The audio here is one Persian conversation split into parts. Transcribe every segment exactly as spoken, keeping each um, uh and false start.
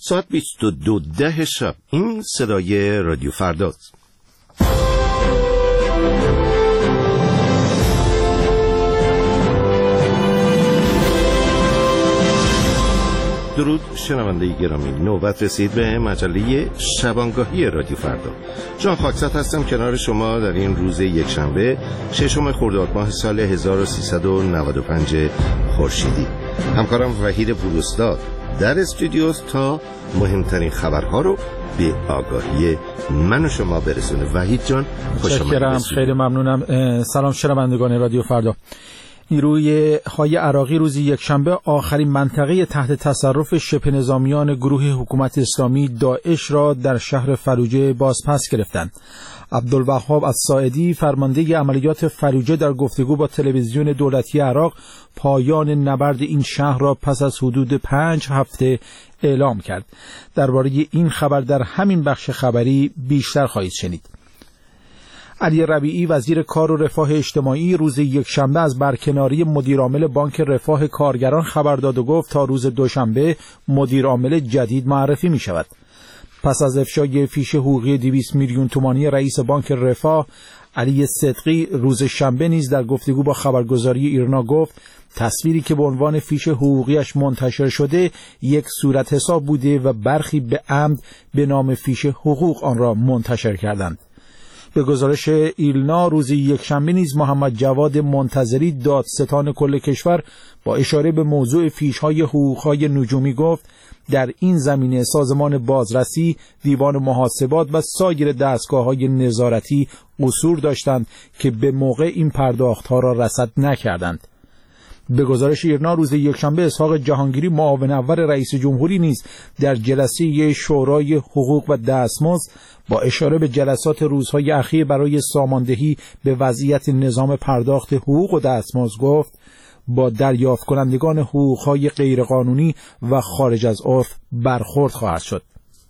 ساعت بیست و دو ده شب. این صدای رادیو فرداست. درود شنونده گرامی، نوبت رسید به مجله شبانگاهی رادیو فردا. جان خاکزاد هستم کنار شما در این روز یکشنبه ششم خرداد ماه سال هزار و سیصد و نود و پنج خورشیدی. همکارم وحید پوراستاد در استودیوست تا مهمترین خبرها رو به آگاهی من و شما برسونه. وحید جان خوش آمدید. خیلی ممنونم. سلام شنوندگان رادیو فردا. نیروی های عراقی روز یکشنبه آخرین منطقه تحت تصرف شبه نظامیان گروه حکومت اسلامی داعش را در شهر فلوجه بازپس گرفتند. عبدالوهاب الساعدی فرمانده عملیات فلوجه در گفتگو با تلویزیون دولتی عراق پایان نبرد این شهر را پس از حدود پنج هفته اعلام کرد. درباره این خبر در همین بخش خبری بیشتر خواهید شنید. علی ربیعی وزیر کار و رفاه اجتماعی روز یکشنبه از برکناری مدیرعامل بانک رفاه کارگران خبر داد و گفت تا روز دوشنبه مدیرعامل جدید معرفی می شود. پس از افشای فیش حقوقی دویست میلیون تومانی رئیس بانک رفاه، علی صدقی روز شنبه نیز در گفتگو با خبرگزاری ایرنا گفت تصویری که به عنوان فیش حقوقیش منتشر شده یک صورت حساب بوده و برخی به عمد به نام فیش حقوق آن را منتشر کردند. به گزارش ایلنا روز یکشنبه نیز محمد جواد منتظری دادستان کل کشور با اشاره به موضوع فیش‌های حقوق‌های نجومی گفت در این زمینه سازمان بازرسی، دیوان محاسبات و سایر دستگاه‌های نظارتی قصور داشتند که به موقع این پرداخت‌ها را رصد نکردند. به گزارش ایرنا روز یکشنبه اسحاق جهانگیری معاون اول رئیس جمهوری نیز در جلسه شورای حقوق و دستمزد با اشاره به جلسات روزهای اخیر برای ساماندهی به وضعیت نظام پرداخت حقوق و دستمزد گفت با دریافت کنندگان حقوقهای غیرقانونی و خارج از عرف برخورد خواهد شد.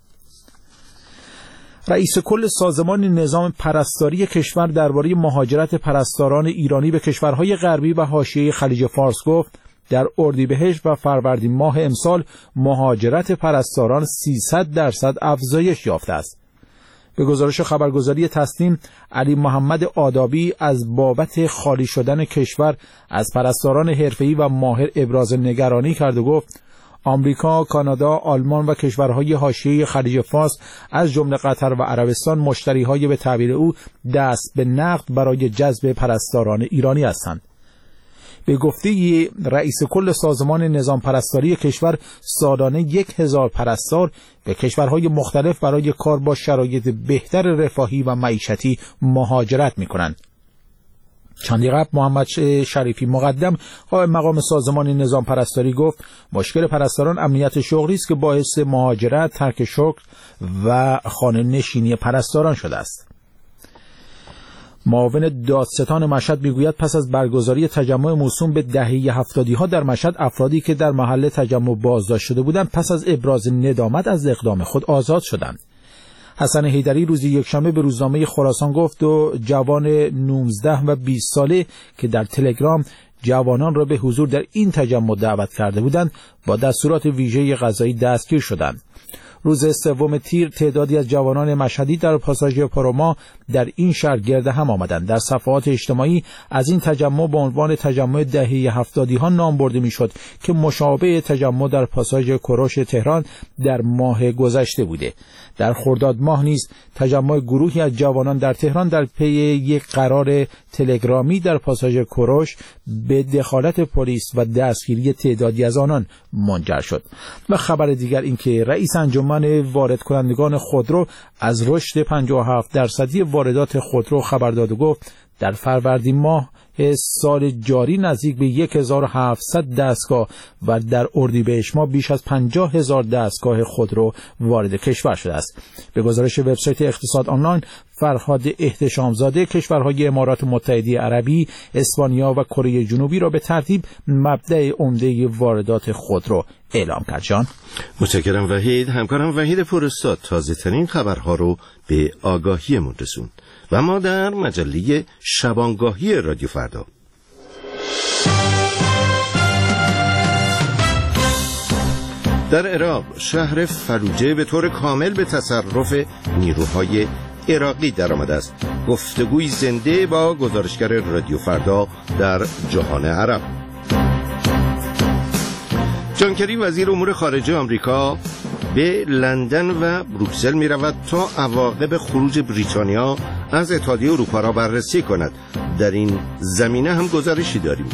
رئیس کل سازمان نظام پرستاری کشور درباره مهاجرت پرستاران ایرانی به کشورهای غربی و حاشیه خلیج فارس گفت در اردیبهشت و فروردین ماه امسال مهاجرت پرستاران سیصد درصد افزایش یافته است. به گزارش خبرگزاری تسنیم، علی محمد آدابی از بابت خالی شدن کشور از پرستاران حرفه‌ای و ماهر ابراز نگرانی کرد و گفت آمریکا، کانادا، آلمان و کشورهای حاشیه خلیج فارس از جمله قطر و عربستان مشتری‌های به تعبیر او دست به نقد برای جذب پرستاران ایرانی هستند. به گفته رئیس کل سازمان نظام پرستاری کشور سالانه یک هزار پرستار به کشورهای مختلف برای کار با شرایط بهتر رفاهی و معیشتی مهاجرت می‌کنند. چندی قبل محمد شریفی مقدم قائم مقام سازمان نظام پرستاری گفت مشکل پرستاران امنیت شغلی است که باعث مهاجرت، ترک شغل و خانه نشینی پرستاران شده است. معاون دادستان مشهد میگوید پس از برگزاری تجمع موسوم به دهه هفتادی ها در مشهد افرادی که در محل تجمع بازداشت شده بودند پس از ابراز ندامت از اقدام خود آزاد شدند. حسن حیدری روز یکشنبه به روزنامه خراسان گفت دو جوان نوزده و بیست ساله که در تلگرام جوانان را به حضور در این تجمع دعوت کرده بودند با دستورات ویژه قضایی دستگیر شدند. روز سوم تیر تعدادی از جوانان مشهدی در پاساژ پروما در این شهر گرد هم آمدند. در صفحات اجتماعی از این تجمع به عنوان تجمع دهه هفتادی ها نام برده میشد که مشابه تجمع در پاساژ کوروش تهران در ماه گذشته بوده. در خرداد ماه نیز تجمع گروهی از جوانان در تهران در پی یک قرار تلگرامی در پاساژ کوروش به دخالت پلیس و دستگیری تعدادی از آنان منجر شد. و خبر دیگر این که رئیس انجمن وارد کنندگان خودرو از رشد پنجاه و هفت درصدی واردات خودرو خبر داد و گفت در فروردین ماه سال جاری نزدیک به هزار و هفتصد دستگاه و در اردیبهشت ماه بیش از پنجاه هزار دستگاه خودرو وارد کشور شده است. به گزارش وبسایت اقتصاد آنلاین، فرهاد احتشامزاده کشورهای امارات متحده عربی، اسپانیا و کره جنوبی را به ترتیب مبدأ عمده واردات خودرو اعلام کرد. جان متشکرم وحید. همکارم وحید پوراستاد تازه ترین خبرها رو به آگاهیمون رسوند و ما در مجله شبانگاهی رادیو فردا در عراق شهر فلوجه به طور کامل به تصرف نیروهای عراقی درآمده است. گفتگوی زنده با گزارشگر رادیو فردا در جهان عرب. جان کری وزیر امور خارجه آمریکا به لندن و بروکسل می رود تا عواقب خروج بریتانیا از اتحادیه اروپا را بررسی کند. در این زمینه هم گزارشی داریم.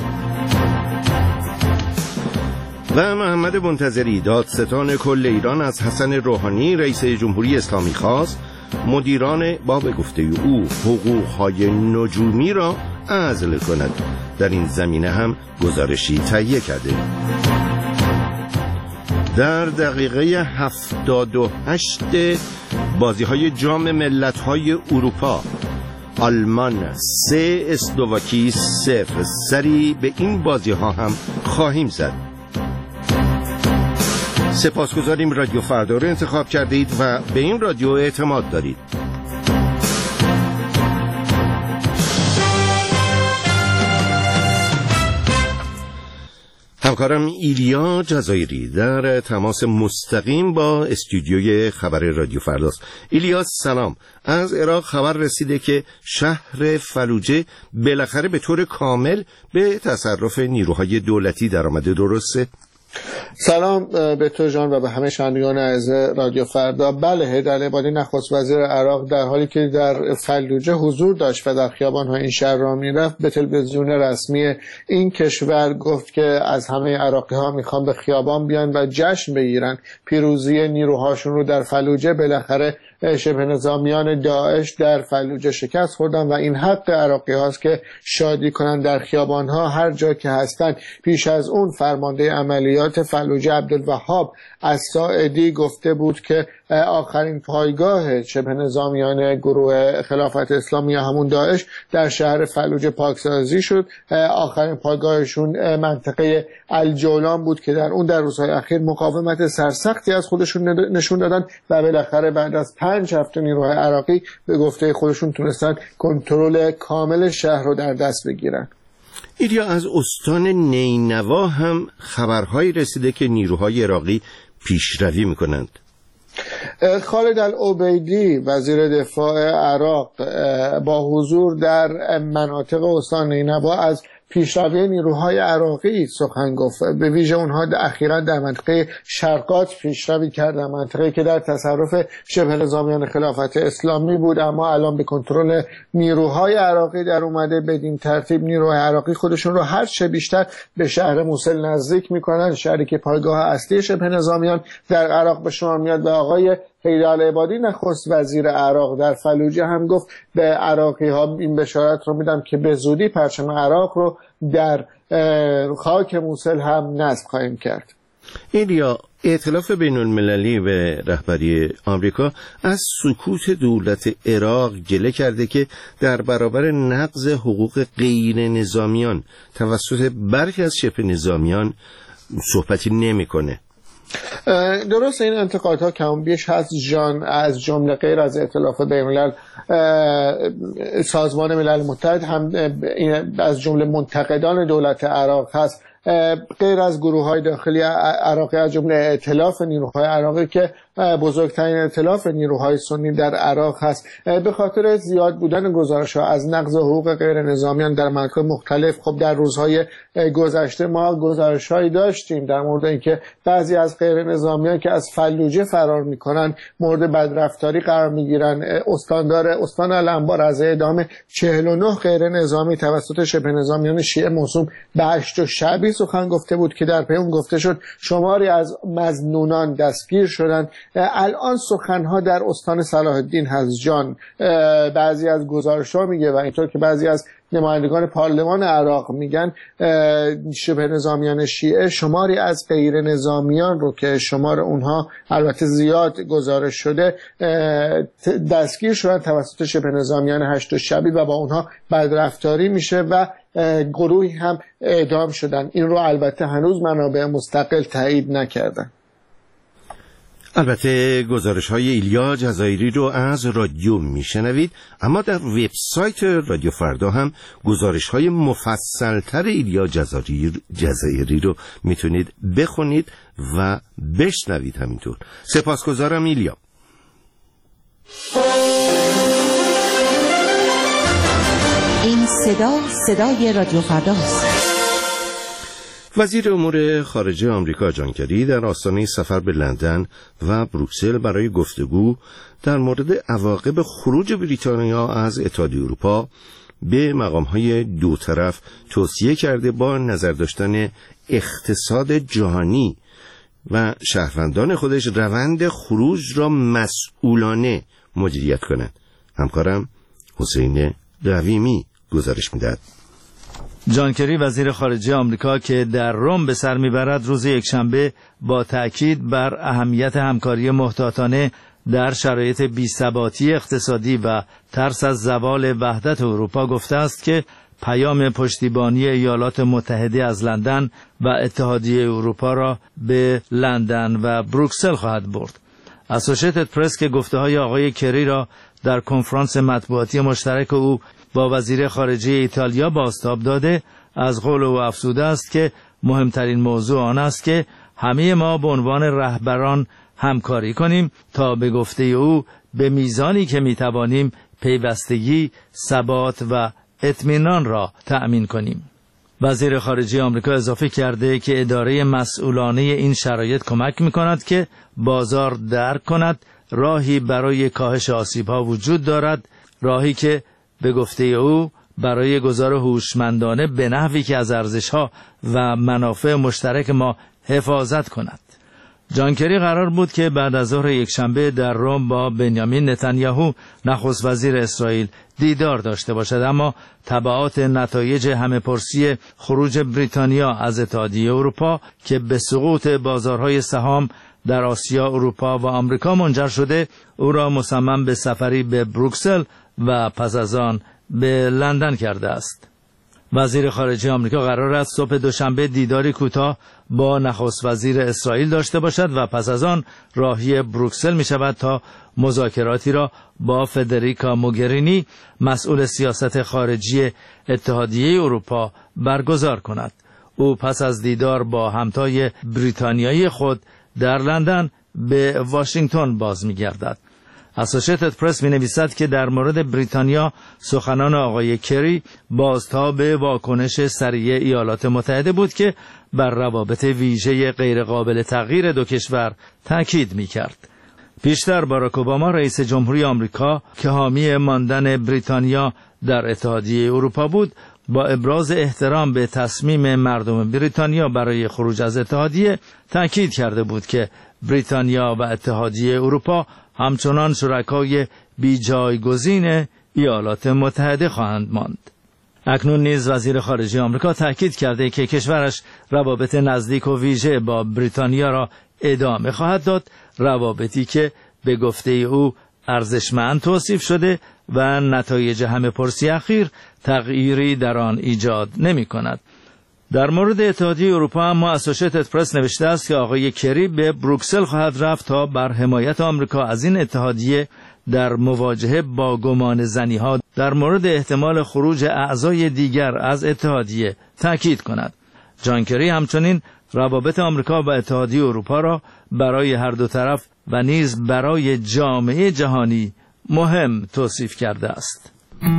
و محمد منتظری دادستان کل ایران از حسن روحانی رئیس جمهوری اسلامی خواست مدیران با به گفته او حقوق‌های نجومی را عزل کند. در این زمینه هم گزارشی تهیه کرده. در دقیقه هفتاد و هشت بازی‌های جام ملت‌های اروپا آلمان سه اسلواکی صفر سری به این بازی‌ها هم خواهیم زد. سپاسگزاریم رادیو فردا رو انتخاب کردید و به این رادیو اعتماد دارید. همکارم ایلیا جزایری در تماس مستقیم با استودیوی خبر رادیو فرداست. ایلیا سلام. از عراق خبر رسیده که شهر فلوجه بالاخره به طور کامل به تصرف نیروهای دولتی درآمده، درسته؟ سلام به تو جان و به همه شنوندگان عزیز رادیو فردا. بله، حیدر عبادی نخست وزیر عراق در حالی که در فلوجه حضور داشت و در خیابان‌ها این شهر را میرفت به تلویزیون رسمی این کشور گفت که از همه عراقی‌ها میخوان به خیابان بیان و جشن بگیرن پیروزی نیروهاشون رو در فلوجه. بالاخره شبه نظامیان داعش در فلوجه شکست خوردن و این حق عراقی هاست که شادی کنن در خیابان ها هر جا که هستن. پیش از اون فرمانده عملیات فلوجه عبدالوهاب الساعدی گفته بود که آخرین پایگاه شبه نظامیان گروه خلافت اسلامی همون داعش در شهر فلوجه پاکسازی شد. آخرین پایگاهشون منطقه الجولان بود که در اون در روزهای اخیر مقاومت سرسختی از خودشون نشون دادن و بالاخره بعد از پنج هفته نیروهای عراقی به گفته خودشون تونستن کنترل کامل شهر رو در دست بگیرن. ایلیا، از استان نینوا هم خبرهایی رسیده که نیروهای عراقی پیشروی میکنند. خالد العبیدی وزیر دفاع عراق با حضور در مناطق استان نینوا از پیشروی نیروهای عراقی سخن گفت. به ویژه اونها اخیراً در منطقه شرقات پیشروی کردن، منطقه‌ای که در تصرف شبه نظامیان خلافت اسلامی بود اما الان به کنترل نیروهای عراقی در اومده. بدین ترتیب نیروهای عراقی خودشون رو هر چه بیشتر به شهر موصل نزدیک میکنن، شهری که پایگاه اصلی شبه نظامیان در عراق به شمار میاد. و آقای حیدر عبادی نخست وزیر عراق در فلوجه هم گفت به عراقی ها این بشارت رو میدم که به زودی پرچم عراق رو در خاک موصل هم نصب خواهیم کرد. ایلیا، ائتلاف بین المللی و رهبری آمریکا از سکوت دولت عراق گله کرده که در برابر نقض حقوق غیر نظامیان توسط برخی از شبه نظامیان صحبتی نمیکنه. درست این انتقادها کم بیش هست جان، از جمله غیر از ائتلاف بین الملل سازمان ملل متحد هم از جمله منتقدان دولت عراق هست، غیر از گروه‌های داخلی عراقی از جمله ائتلاف نیروهای عراقی که بزرگترین ائتلاف نیروهای سنی در عراق هست. به خاطر زیاد بودن گزارش‌ها از نقض حقوق غیر نظامیان در مناطق مختلف، خب در روزهای گذشته ما گزارش‌هایی داشتیم در مورد اینکه بعضی از غیر نظامیان که از فلوجه فرار می‌کنن مورد بدرفتاری قرار می‌گیرن. استاندار استان الانبار از اعدام چهل و نه غیر نظامی توسط شبه نظامیان شیعه موسوم به هشت شعبی سخن گفته بود که در پی اون گفته شد شماری از مظنونان دستگیر شدند. الان سخنها در استان صلاح الدین هست جان. بعضی از گزارش‌ها میگه و اینطور که بعضی از نمایندگان پارلمان عراق میگن شبه نظامیان شیعه شماری از غیر نظامیان رو که شمار اونها البته زیاد گزارش شده دستگیر شدن توسط شبه نظامیان هشت شبی و با اونها بدرفتاری میشه و گروهی هم اعدام شدن. این رو البته هنوز منابع مستقل تایید نکردن. البته گزارش های ایلیا جزایری رو از رادیو میشنوید، اما در وبسایت رادیو فردا هم گزارش های مفصل تر ایلیا جزایری جزایری رو میتونید بخونید و بشنوید. همینطور سپاسگزارم ایلیا. این صدا صدای رادیو فرداست. وزیر امور خارجه آمریکا جان کری در آستانه سفر به لندن و بروکسل برای گفتگو در مورد عواقب خروج بریتانیا از اتحادیه اروپا به مقام‌های دو طرف توصیه کرده با نظر داشتن اقتصاد جهانی و شهروندان خودش روند خروج را مسئولانه مدیریت کنند. همکارم حسین قویمی گزارش می‌دهد. جان کری وزیر خارجه آمریکا که در روم به سر میبرد روز یکشنبه با تأکید بر اهمیت همکاری محتاطانه در شرایط بی‌ثباتی اقتصادی و ترس از زوال وحدت اروپا گفته است که پیام پشتیبانی ایالات متحده از لندن و اتحادیه اروپا را به لندن و بروکسل خواهد برد. اسوشیتد پرس که گفته‌های آقای کری را در کنفرانس مطبوعاتی مشترک او با وزیر خارجه ایتالیا بازتاب داده، از قول او افزوده است که مهمترین موضوع آن است که همه ما به عنوان رهبران همکاری کنیم تا به گفته او به میزانی که میتوانیم پیوستگی، ثبات و اطمینان را تأمین کنیم. وزیر خارجه آمریکا اضافه کرده که اداره مسئولانه این شرایط کمک می‌کند که بازار درک کند راهی برای کاهش آسیب‌ها وجود دارد، راهی که به گفته او برای گذار هوشمندانه به نحوی که از ارزش‌ها و منافع مشترک ما حفاظت کند. جان کری قرار بود که بعد از ظهر یکشنبه در روم با بنیامین نتانیاهو نخست وزیر اسرائیل دیدار داشته باشد، اما تبعات نتایج همه‌پرسی خروج بریتانیا از اتحادیه اروپا که به سقوط بازارهای سهام در آسیا، اروپا و آمریکا منجر شده، او را مصمم به سفری به بروکسل و پس از آن به لندن کرده است. وزیر خارجه آمریکا قرار است صبح دوشنبه دیداری کوتاه با نخست وزیر اسرائیل داشته باشد و پس از آن راهی بروکسل می شود تا مذاکراتی را با فدریکا موگرینی مسئول سیاست خارجی اتحادیه اروپا برگزار کند. او پس از دیدار با همتای بریتانیایی خود در لندن به واشنگتن باز می گردد. اسوشیتد پرس می نویسد که در مورد بریتانیا سخنان آقای کری بازتاب واکنش سریع ایالات متحده بود که بر روابط ویژه غیرقابل تغییر دو کشور تاکید می کرد. پیشتر باراک اوباما رئیس جمهوری آمریکا که حامی ماندن بریتانیا در اتحادیه اروپا بود، با ابراز احترام به تصمیم مردم بریتانیا برای خروج از اتحادیه تاکید کرده بود که بریتانیا و اتحادیه اروپا همچنان شرکای بی جایگزین ایالات متحده خواهند ماند. اکنون نیز وزیر خارجه آمریکا تاکید کرده که کشورش روابط نزدیک و ویژه با بریتانیا را ادامه خواهد داد، روابطی که به گفته او ارزشمند توصیف شده و نتایج همه‌پرسی اخیر تغییری در آن ایجاد نمی کند. در مورد اتحادیه اروپا اما اسوشیتد پرس نوشته است که آقای کری به بروکسل خواهد رفت تا بر حمایت آمریکا از این اتحادیه در مواجهه با گمان زنی‌ها در مورد احتمال خروج اعضای دیگر از اتحادیه تاکید کند. جان کری همچنین روابط آمریکا و اتحادیه اروپا را برای هر دو طرف و نیز برای جامعه جهانی مهم توصیف کرده است.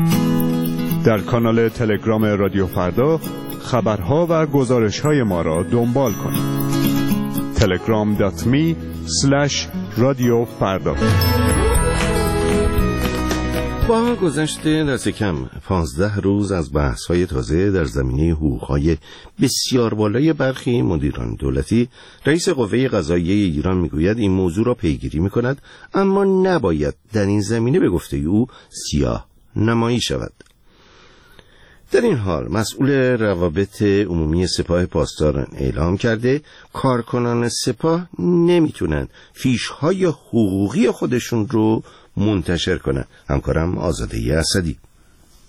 در کانال تلگرام رادیو فردا خبرها و گزارش‌های ما را دنبال کنید. تلگرام دات می اسلش رادیو فردا. با گذشت دست کم پانزده روز از بحث‌های تازه در زمینه حقوق‌های بسیار بالای برخی مدیران دولتی، رئیس قوه قضاییه ایران میگوید این موضوع را پیگیری می‌کند، اما نباید در این زمینه به گفته او سیاه نمایی شود. در این حال مسئول روابط عمومی سپاه پاسداران اعلام کرده کارکنان سپاه نمیتونن فیش‌های حقوقی خودشون رو منتشر کنن. همکارم آزاده اسدی.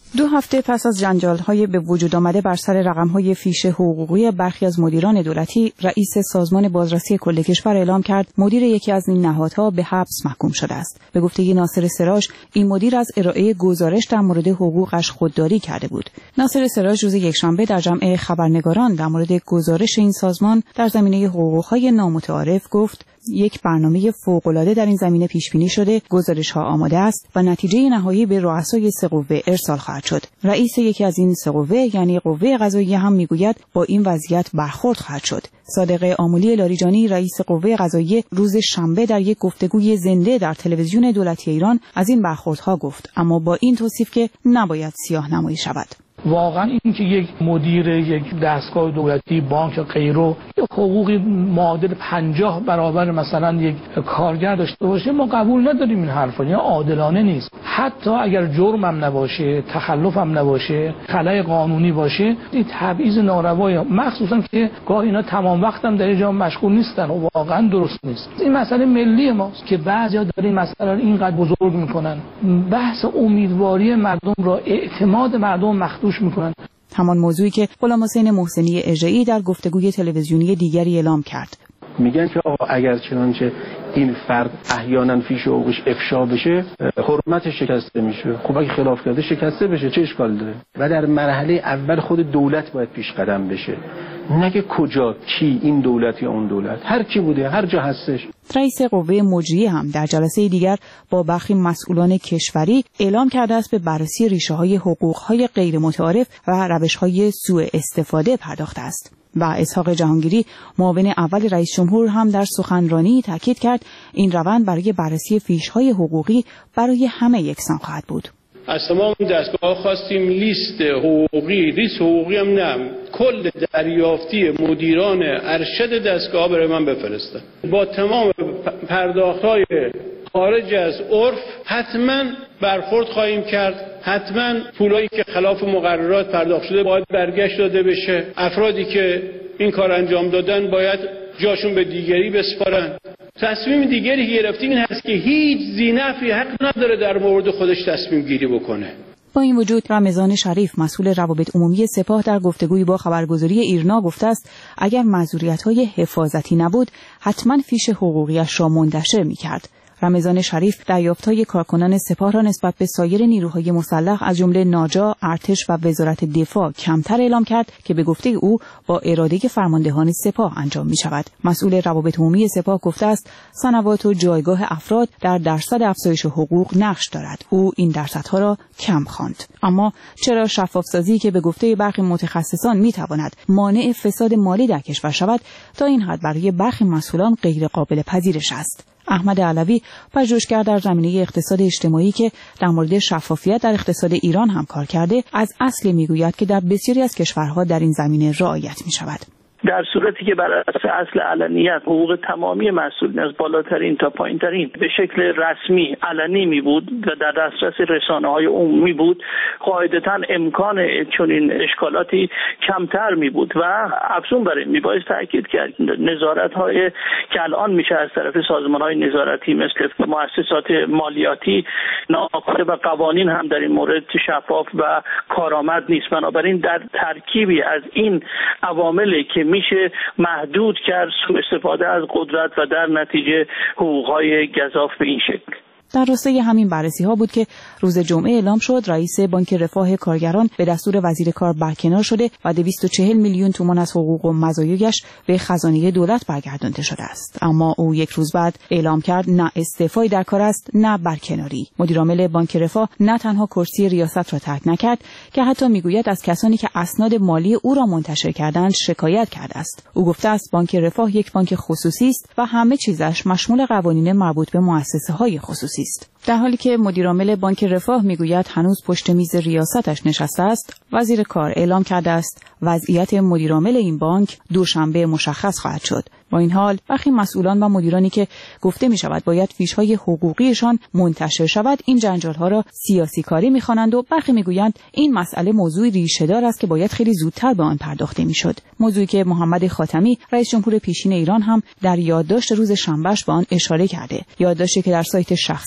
دو هفته پس از جنجال‌های به وجود آمده بر سر رقم‌های فیش حقوقی برخی از مدیران دولتی، رئیس سازمان بازرسی کل کشور اعلام کرد مدیر یکی از این نهادها به حبس محکوم شده است. به گفته ناصر سراج، این مدیر از ارائه گزارش در مورد حقوقش خودداری کرده بود. ناصر سراج روز یکشنبه در جمع خبرنگاران در مورد گزارش این سازمان در زمینه حقوق‌های نامتعارف گفت: یک برنامه فوق‌العاده در این زمینه پیش بینی شده، گزارش‌ها آماده است و نتیجه نهایی به رؤسای سه قوه ارسال خواهد شد. رئیس یکی از این سه قوه یعنی قوه قضاییه هم میگوید با این وضعیت برخورد خواهد شد. صادق آملی لاریجانی رئیس قوه قضاییه روز شنبه در یک گفتگوی زنده در تلویزیون دولتی ایران از این برخوردها گفت، اما با این توصیف که نباید سیاه‌نمایی شود. واقعا این که یک مدیر یک دستگاه دولتی، بانک یا غیره حقوقی معادل پنجاه برابر مثلا یک کارگر داشته باشه، ما قبول نداریم این حرفا. یعنی عادلانه نیست. حتی اگر جرم هم نباشه، تخلف هم نباشه، خلای قانونی باشه، این تبعیض ناروایی، مخصوصا که گاه اینا تمام وقت هم در اینجا مشغول نیستن و واقعا درست نیست. این مسئله ملی ماست که بعضیا دارن مسئله رو اینقدر بزرگ میکنن. بحث امیدواری مردم را، اعتماد مردم مخدوش میکنن. همان موضوعی که غلام حسین محسنی اژه‌ای در گفتگوی تلویزیونی دیگری اعلام کرد. میگن که آقا اگر چنانچه این فرد احیانا فیش حقوقش افشا بشه، حرمتش شکسته میشه. خب اگه خلاف کرده شکسته بشه، چه اشکال داره؟ و در مرحله اول خود دولت باید پیش قدم بشه، نگه کجا، کی، این دولت یا اون دولت، هر کی بوده، هر جا هستش. رئیس قوه مجریه هم در جلسه دیگر با برخی مسئولان کشوری اعلام کرده است به بررسی ریشه‌های حقوق‌های غیر متعارف و روش‌های سوء استفاده پرداخته است. و اسحاق جهانگیری معاون اول رئیس جمهور هم در سخنرانی تاکید کرد این روند برای بررسی فیش‌های حقوقی برای همه یکسان خواهد بود. از تمام دستگاه خواستیم لیست حقوقی، لیست حقوقی هم نه، کل دریافتی مدیران ارشد دستگاه برای من بفرستن. با تمام پرداخت‌های خارج از عرف حتما برخورد خواهیم کرد. حتما پولایی که خلاف مقررات پرداخت شده باید برگشت داده بشه. افرادی که این کار انجام دادن باید جاشون به دیگری بسپارن. تصمیم دیگری که گرفتیم این هست که هیچ ذینفعی حق نداره در مورد خودش تصمیم گیری بکنه. با این وجود رمضان شریف مسئول روابط عمومی سپاه در گفتگویی با خبرگزاری ایرنا گفته است اگر معذوریت‌های حفاظتی نبود حتما فیش حقوقیش را منتشر می‌کرد. رمضان شریف دریافت‌های کارکنان سپاه را نسبت به سایر نیروهای مسلح از جمله ناجا، ارتش و وزارت دفاع کمتر اعلام کرد که به گفته او با اراده فرماندهان سپاه انجام می‌شود. مسئول روابط عمومی سپاه گفته است سنوات و جایگاه افراد در درصد افزایش حقوق نقش دارد. او این درصدها را کم خواند. اما چرا شفاف‌سازی که به گفته برخی متخصصان می‌تواند مانع فساد مالی در کشور شود تا این حد برای برخی مسئولان غیر قابل پذیرش است؟ احمد علوی پژوهشگر در زمینه اقتصاد اجتماعی که در مورد شفافیت در اقتصاد ایران هم کار کرده از اصل میگوید که در بسیاری از کشورها در این زمینه رعایت می‌شود. در صورتی که بر اساس اصل علنیت حقوق تمامی مسئولین از بالاترین تا پایینترین به شکل رسمی علنی می بود و در دسترس رسانه‌های عمومی بود، قاعدتاً امکان چنین اشکالاتی کمتر می بود و افزون بر این می باید تاکید کرد نظارت‌های که الان میشه از طرف سازمان‌های نظارتی مثل مؤسسات مالیاتی ناقصه و قوانین هم در این مورد شفاف و کارآمد نیست. بنابراین در ترکیبی از این عواملی که میشه محدود کرد سوء استفاده از قدرت و در نتیجه حقوق‌های گزاف به این شکل. در راستای همین بررسی ها بود که روز جمعه اعلام شد رئیس بانک رفاه کارگران به دستور وزیر کار برکنار شده و دویست و چهل میلیون تومان از حقوق و مزایایش به خزانه دولت برگردانده شده است. اما او یک روز بعد اعلام کرد نه استعفایی در کار است نه برکناری. مدیرعامل بانک رفاه نه تنها کرسی ریاست را ترک نکرد که حتی میگوید از کسانی که اسناد مالی او را منتشر کردند شکایت کرده است. او گفته است بانک رفاه یک بانک خصوصی است و همه چیزش مشمول قوانین مربوط به مؤسسه‌های خصوصی است. در حالی که مدیرعامل بانک رفاه میگوید هنوز پشت میز ریاستش نشسته است، وزیر کار اعلام کرده است وضعیت مدیرعامل این بانک دوشنبه مشخص خواهد شد. با این حال برخی مسئولان و مدیرانی که گفته می شود باید فیش‌های حقوقیشان منتشر شود این جنجال‌ها را سیاسی کاری می‌خوانند و برخی می‌گویند این مسئله موضوعی ریشه‌دار است که باید خیلی زودتر به آن پرداخته می‌شد. موضوعی که محمد خاتمی رئیس جمهور پیشین ایران هم در یادداشت روز شنبهش به آن اشاره کرده. یادداشتی که در سایت شخصیش منتشر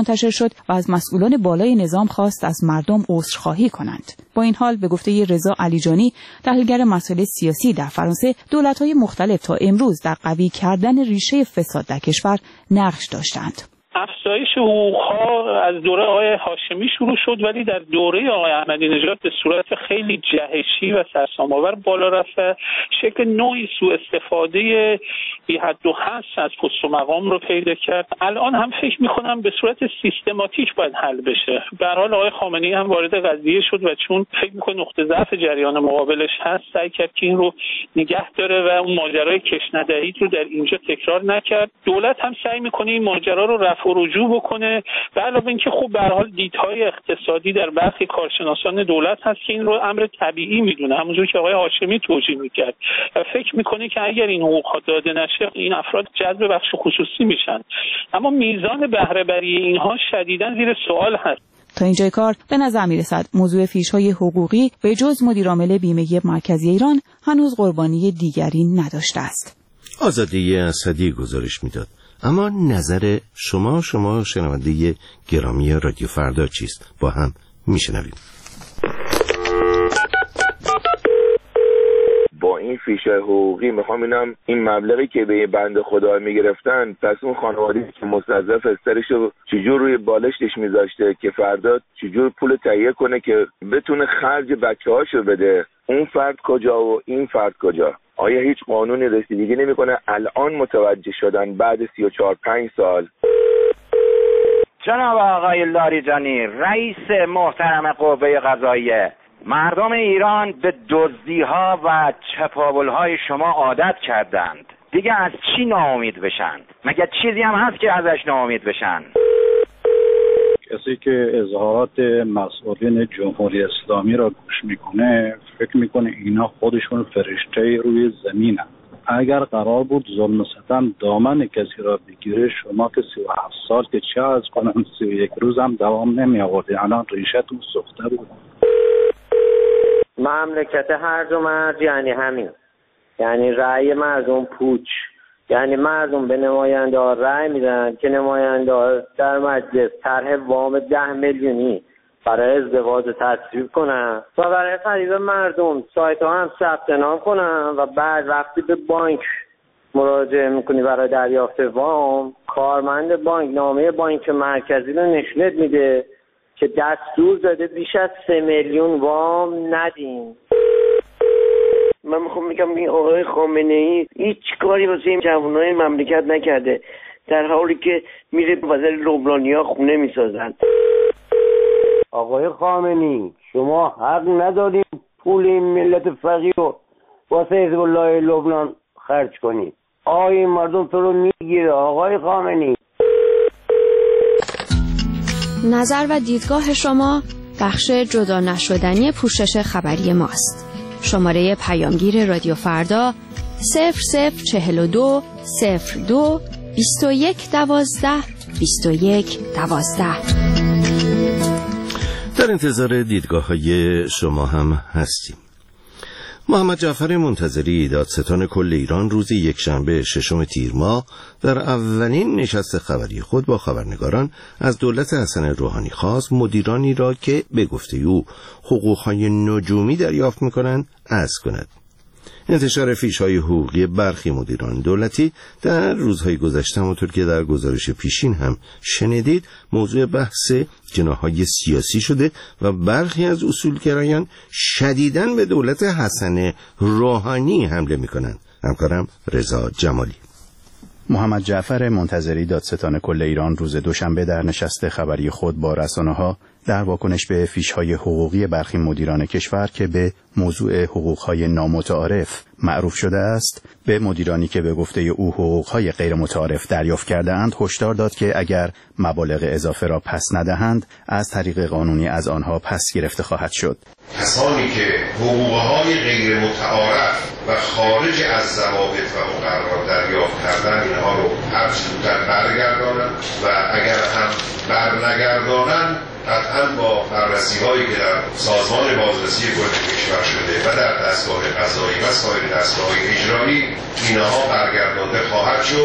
منتشر شد و از مسئولان بالای نظام خواست از مردم عذرخواهی کنند. با این حال به گفته رضا علیجانی، تحلیلگر مسائل سیاسی در فرانسه، دولت‌های مختلف تا امروز در قوی کردن ریشه فساد در کشور نقش داشتند. افزایش حقوق‌ها از دوره آقای هاشمی شروع شد، ولی در دوره آقای احمدی نژاد به صورت خیلی جهشی و سرسام‌آور بالا رفت. شکل نوعی سوء استفاده بی حد و حصر از پست و مقام رو پیدا کرد. الان هم فکر می‌کنم به صورت سیستماتیک باید حل بشه. به هر حال آقای خامنه‌ای هم وارد قضیه شد و چون فکر می‌کنه نقطه ضعف جریان مقابلش هست، سعی کرد که این رو نگه داره و اون ماجرای کش ندهید رو در اینجا تکرار نکرد. دولت هم سعی می‌کنه این ماجرا رو رفع و رجوع بکنه. به علاوه اینکه خب به هر حال دیدهای اقتصادی در برخی کارشناسان دولت هست که این رو امر طبیعی میدونه، همونجور که آقای هاشمی توجیه میکرد، و فکر میکنه که اگر این حقوق داده نشه این افراد جذب بخش خصوصی میشن. اما میزان بهره بری اینها شدیداً زیر سوال هست. تا اینجای کار به نظر میرسد موضوع فیش‌های حقوقی به جز مدیرعامل بیمه مرکزی ایران هنوز قربانی دیگری نداشته است. آزادی اسدی گزارش میداد. اما نظر شما شما شنونده گرامی رادیو فردا چیست؟ با هم میشنویم. با این فیشه حقوقی میخوام اینم این مبلغی که به بنده خدا میگرفتن، پس اون خانواده‌ای که مستضعف استرشو چجور روی بالشتش میذاشته که فردا چجور پول تهیه کنه که بتونه خرج بچه‌هاشو بده، اون فرد کجا و این فرد کجا؟ آیا هیچ قانونی رسیدگی نمیکنه؟ الان متوجه شدن بعد سی و چهار پنج سال. جناب آقای لاریجانی، رئیس محترم قوه قضاییه، مردم ایران به دزدی‌ها و چپاول‌های شما عادت کردند. دیگه از چی ناامید بشن؟ مگه چیزی هم هست که ازش ناامید بشن؟ کسی که اظهارات مسئولین جمهوری اسلامی را گوش میکنه فکر میکنه اینا خودشون فرشته روی زمینن. اگر قرار بود ظلم و ستم دامن کسی را بگیره، شما که سی و هفت سال که چه از کنن سی و یک روز هم دوام نمی آورده، الان ریشتون سوخته بود. مملکت هرج و مرج یعنی همین، یعنی رأی مردم پوچ، یعنی مردم به نماینده ها رأی میدن که نماینده ها در مجلس طرح وام ده میلیونی برای ازدواج تصویب کنن و برای خرید مردم سایت ها هم ثبت نام کنن و بعد وقتی به بانک مراجعه میکنی برای دریافت وام، کارمند بانک نامه بانک مرکزی رو نشونت میده که دستور داده بیش از سه میلیون وام ندین. من میخوام میگم این آقای خامنه ای هیچ کاری واسه این جوانای مملکت نکرده، در حالی که میره وزیر لبنانیا خونه میسازن. آقای خامنه ای شما حق ندارید پول این ملت فقیر رو واسه حزب الله لبنان خرج کنید. آقای مردم تو رو میگیره آقای خامنه ای. نظر و دیدگاه شما بخش جدا نشدنی پوشش خبری ماست. شماره پیامگیر رادیو فردا صفر صفر چهل و دو صفر دو بیست و یک دوازده بیست و یک دوازده. در انتظار دیدگاه های شما هم هستیم. محمد جعفر منتظری، دادستان کل ایران، روز یکشنبه ششم تیر ماه در اولین نشست خبری خود با خبرنگاران از دولت حسن روحانی خواست مدیرانی را که به گفته او حقوقهای نجومی دریافت می‌کنند عزل کند. انتشار فیش‌های حقوقی برخی مدیران دولتی در روزهای گذشته، همونطور که در گزارش پیشین هم شنیدید، موضوع بحث جناح‌های سیاسی شده و برخی از اصولگرایان شدیداً به دولت حسن روحانی حمله می‌کنند. همکارم رضا جمالی. محمد جعفر منتظری، دادستان کل ایران، روز دوشنبه در نشست خبری خود با رسانه‌ها در واکنش به فیش‌های حقوقی برخی مدیران کشور که به موضوع حقوق‌های نامتعارف معروف شده است، به مدیرانی که به گفته او حقوق‌های غیر متعارف دریافت کرده‌اند هشدار داد که اگر مبالغ اضافه را پس ندهند از طریق قانونی از آنها پس گرفته خواهد شد. کسانی که حقوق‌های غیر متعارف و خارج از ضوابط و مقررات دریافت کردن، اینها رو هر چه زودتر برگردانند و اگر هم برنگردانند قطعاً با بررسی هایی که در سازمان بازرسی کل کشور شده و در دستگاه قضایی و سایر دستگاه اجرایی اینها برگردانده خواهد شد.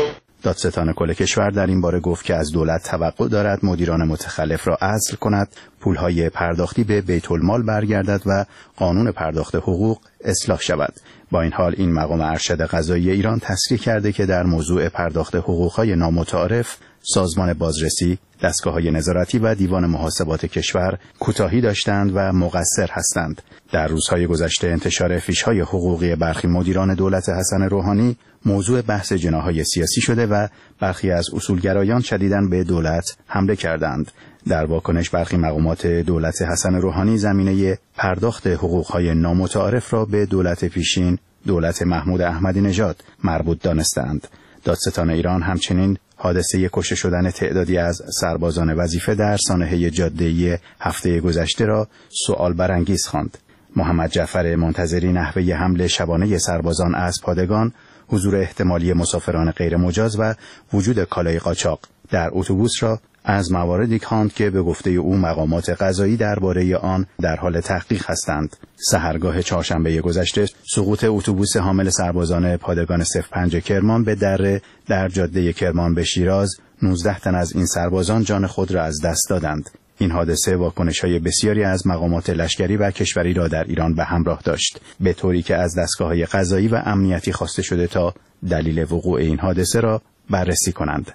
دادستان کل کشور در این باره گفت که از دولت توقع دارد مدیران متخلف را عزل کند، پولهای پرداختی به بیت المال برگردد و قانون پرداخت حقوق اصلاح شود. با این حال این مقام ارشد قضایی ایران تصریح کرده که در موضوع پرداخت حقوقهای نامتعارف سازمان بازرسی، دستگاه‌های نظارتی و دیوان محاسبات کشور کوتاهی داشتند و مقصر هستند. در روزهای گذشته انتشار فیش‌های حقوقی برخی مدیران دولت حسن روحانی موضوع بحث جناح‌های سیاسی شده و برخی از اصولگرایان شدیداً به دولت حمله کردند. در واکنش برخی مقامات دولت حسن روحانی زمینه پرداخت حقوق‌های نامتعارف را به دولت پیشین، دولت محمود احمدی نژاد مربوط دانستند. دادستان ایران همچنین حادثه کشته شدن تعدادی از سربازان وظیفه در سانحه جاده‌ای هفته گذشته را سؤال برانگیز خواند. محمد جعفر منتظری نحوه حمله شبانه سربازان از پادگان، حضور احتمالی مسافران غیر مجاز و وجود کالای قاچاق در اتوبوس را از مواردی خواند که به گفته او مقامات قضایی درباره آن در حال تحقیق هستند. سحرگاه چهارشنبه گذشته سقوط اتوبوس حامل سربازان پادگان صفر پنج کرمان به دره در جاده کرمان به شیراز، نوزده تن از این سربازان جان خود را از دست دادند. این حادثه واکنش‌های بسیاری از مقامات لشکری و کشوری را در ایران به همراه داشت، به طوری که از دستگاه‌های قضایی و امنیتی خواسته شده تا دلیل وقوع این حادثه را بررسی کنند.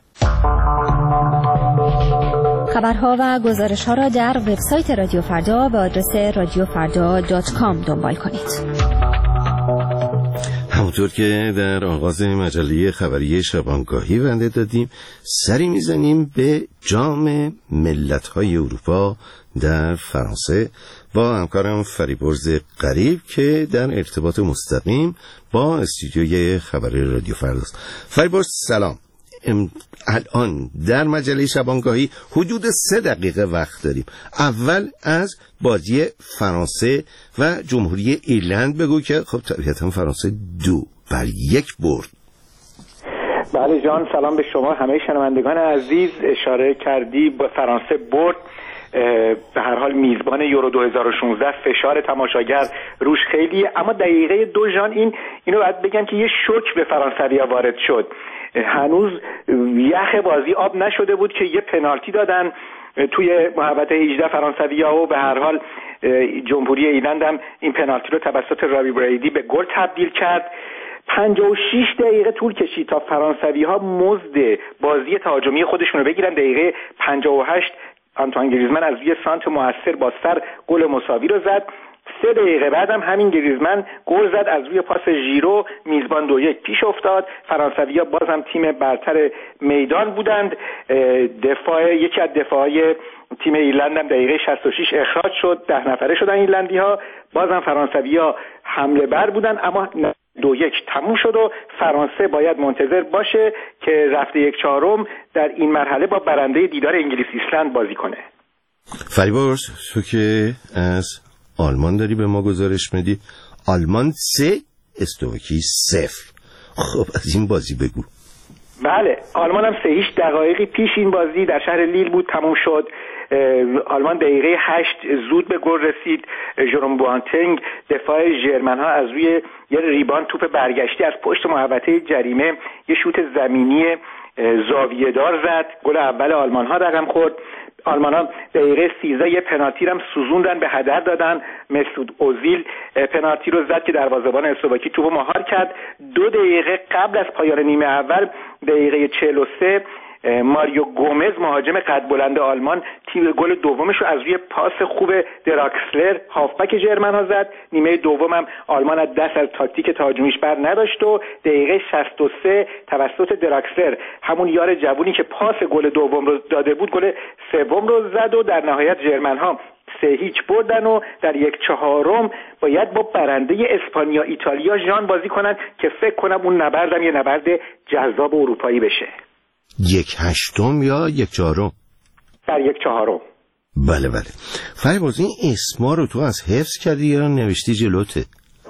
خبرها و گزارش‌ها را در وبسایت رادیو فردا به آدرس رادیو فردا دات کام دنبال کنید. همونطور که در آغاز مجله خبری شبانگاهی بنده دادیم، سری میزنیم به جام ملت‌های اروپا در فرانسه با همکارم فریبرز قریب که در ارتباط مستقیم با استودیوی خبری رادیو فردا است. فریبرز سلام. الان در مجله شبانگاهی حدود سه دقیقه وقت داریم. اول از بازی فرانسه و جمهوری ایرلند بگو که خب طبیعتا فرانسه دو بر یک برد. بله جان، سلام به شما همه شنوندگان عزیز. اشاره کردی به فرانسه برد، به هر حال میزبان یورو دو هزار و شانزده، فشار تماشاگر روش خیلیه، اما دقیقه دو جان این اینو باید بگم که یه شوک به فرانسویا وارد شد. هنوز یخ بازی آب نشده بود که یه پنالتی دادن توی محوطه هجده فرانسویا و به هر حال جمهوری ایرلند هم این پنالتی رو توسط رابی بریدی به گل تبدیل کرد. پنجاه و شش دقیقه طول کشید تا فرانسوی‌ها مزد بازی تهاجمی خودشون رو بگیرن. دقیقه پنجاه و هشت آنتوان گریزمان از روی سانت مؤثر با سر گل مساوی رو زد. سه دقیقه بعدم همین گریزمان گل زد از روی پاس ژیرو، میزبان دو یک پیش افتاد. فرانسوی‌ها بازم تیم برتر میدان بودند. دفاع یکی از دفاعهای تیم ایرلند هم دقیقه شصت و شش اخراج شد، ده نفره شدن ایرلندی‌ها. بازم فرانسوی‌ها حمله بر بودن، اما دو یک تموم شد و فرانسه باید منتظر باشه که رفته یک چهارم در این مرحله با برنده دیدار انگلیس ایسلند بازی کنه. فریبرز، تو که از آلمان داری به ما گزارش میدی، آلمان سه اسلواکی صفر. خب از این بازی بگو. بله، آلمان هم سه هیچ دقایقی پیش این بازی در شهر لیل بود تموم شد. آلمان دقیقه هشت زود به گل رسید. ژروم بوانتنگ دفاع ژرمن ها از روی یه ریبان توپ برگشتی از پشت محوطه جریمه یه شوت زمینی زاویه دار زد. گل اول آلمان ها رقم خورد. آلمان ها دقیقه سیزده یه پنالتی هم سوزوندن، به هدر دادن. مسعود اوزیل پنالتی رو زد که دروازه‌بان اسلواکی توپو مهار کرد. دو دقیقه قبل از پایان نیمه اول دقیقه چهل و سه ماریو گومز مهاجم قد بلند آلمان تیم گل دومش رو از روی پاس خوب دراکسلر هافبک ژرمن ها زد. نیمه دوم هم آلمان از دست از تاکتیک تهاجمیش بر نداشت و دقیقه شصت و سه توسط دراکسلر، همون یار جوونی که پاس گل دوم رو داده بود، گل سوم رو زد و در نهایت ژرمن ها سه هیچ بردن و در یک چهارم باید با برنده اسپانیا ایتالیا ژان بازی کنن که فکر کنم اون نبردم یه نبرد جذاب اروپایی بشه. یک هشتم یا یک چهارم؟ در یک چهارم. بله بله. فریبرز، این اسما رو تو از حفظ کردی یا نوشتی جلوته؟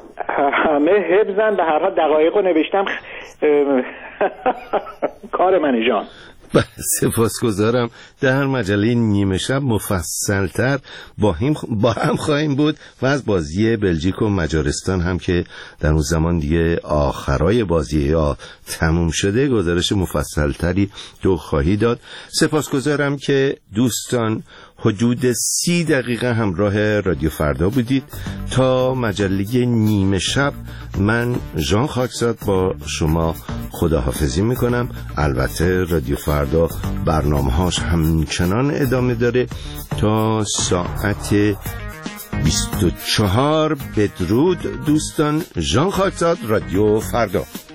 همه حفظن، به هر حال دقایق رو نوشتم. کار منه جان. سپاسگزارم. در مجله نیمه شب مفصلتر با هم با هم خواهیم بود و از بازی بلژیک و مجارستان هم که در اون زمان دیگه آخرای بازی ها تموم شده گزارش مفصلتری تو خواهی داد. سپاسگزارم که دوستان حدود سی دقیقه همراه رادیو فردا بودید. تا مجله نیمه شب من ژان خاکزاد با شما خداحافظی میکنم. البته رادیو فردا برنامه‌هاش همچنان ادامه داره تا ساعت بیست و چهار. بدرود دوستان. ژان خاکزاد، رادیو فردا.